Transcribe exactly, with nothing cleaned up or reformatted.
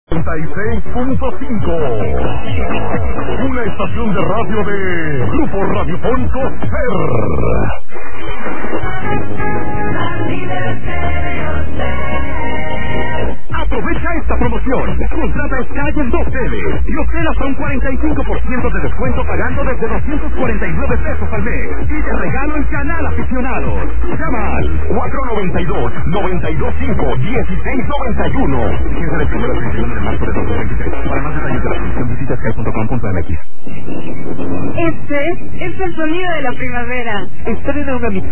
noventa y seis punto cinco. Una estación de radio de Grupo Radiofónico Ser. Aprovecha esta promoción. Contrata Sky en dos teles y obtén hasta un cuarenta y cinco por ciento de descuento pagando desde doscientos cuarenta y nueve pesos al mes. Y te regalo el canal aficionados. Llama al cuatro nueve dos, nueve dos cinco, uno seis nueve uno. Fíjense la primera edición de marzo de dos mil veintiséis. Para más detalles de la función visita sky punto com punto m x. Este es el sonido de la primavera. Estrena una